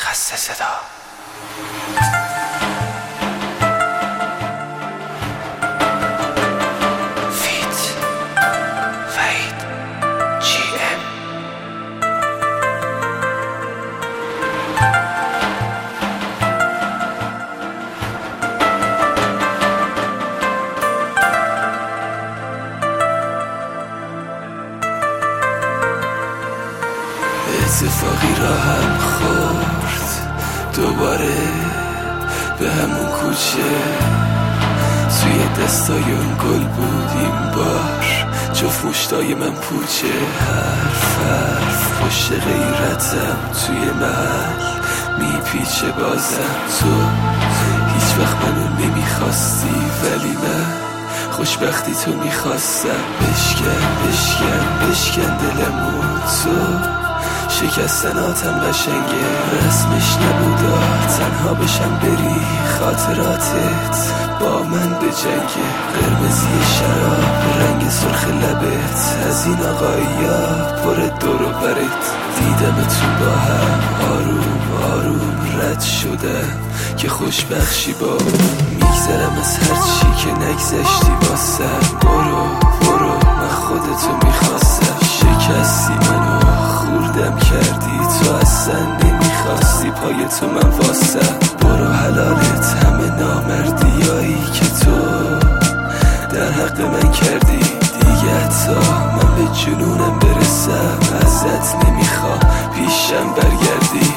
خسته صدا. اتفاقی را هم خورد دوباره به همون کوچه، توی دستای اون گل بود این بار جفت مشتای من پوچه. حرف پشت غیرتم توی محل میپیچه بازم. تو هیچ وقت منو نمیخواستی ولی من خوشبختی تو میخواستم. بشکن دلمو تو شکستناتم قشنگه، رسمش نبودا تنها بشم بری خاطراتت با من به جنگه. قرمزی شراب رنگ سرخ لبت از این آقایا پر دور و برت. دیدم تو با هم آروم رد شدم که خوشبخشی با میگذرم از هر چی که نگذشتی واسم. برو من خودتو میخواستم. شکستی منو خوردم کردی تو اصلا نمیخواستی پای تو من واسم. برو حلالت همه نامردیایی که تو در حق من کردی. دیگه حتی من به جنونم برسم ازت نمیخوام پیشم برگردی.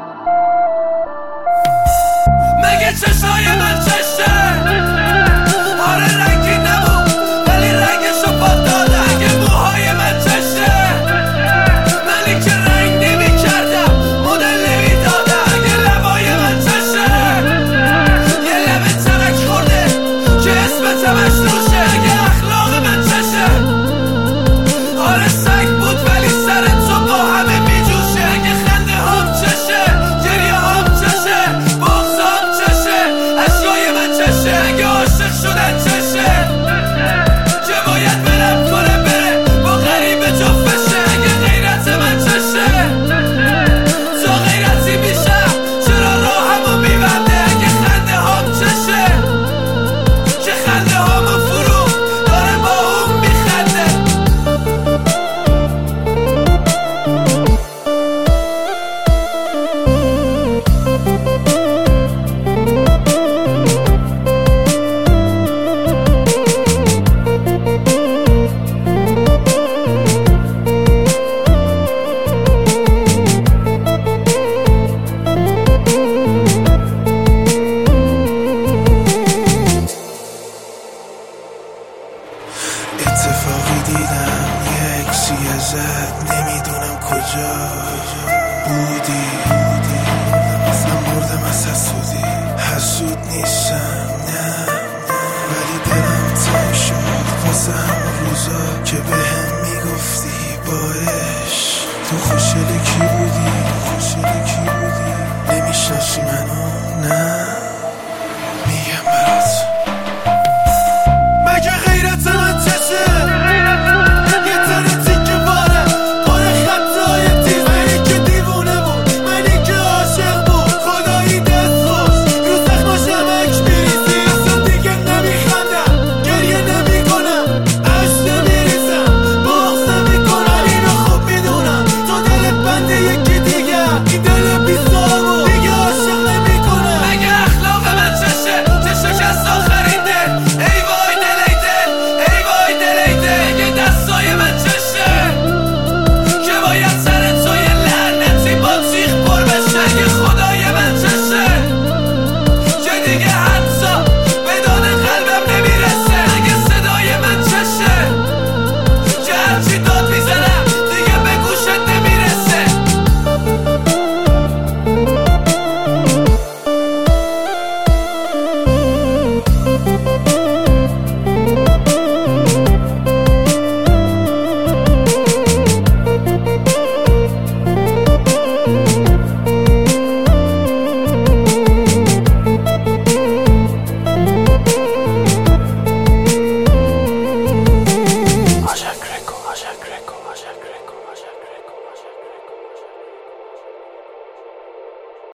مگه چشای من چشه؟ آره رنگی نبود ولی رنگشو پاک داده. اگه موهای من چشه؟ منی که رنگ نمی کردم مدل نمی داده. اگه لبای من چشه؟ یه لب ترک خورده که اسم تمش روشه. اگه اخلاق من چشه؟ آره سگ بود ولی سر تو با همه می جوشه. اگه خنده هم چشه؟ گریه هم چشه؟ بغض هم چشه؟ اشکای من چشه؟ اگه عاشق شدن چشه؟ که باید برم کنه بره با غریبه جفتشه. اگه غیرت من چشه؟ تا غیرتی میشم چرا راهمو میبنده. اگه خنده هم چشه؟ که خنده همو فرو داره با اون میخنده. اتفاقی دیدم یک سیه زد نمیدونم کجا بودی. من بردم از حسودی، حسود نیستم نه ولی دلم تنگ شد واسه همون روزا که به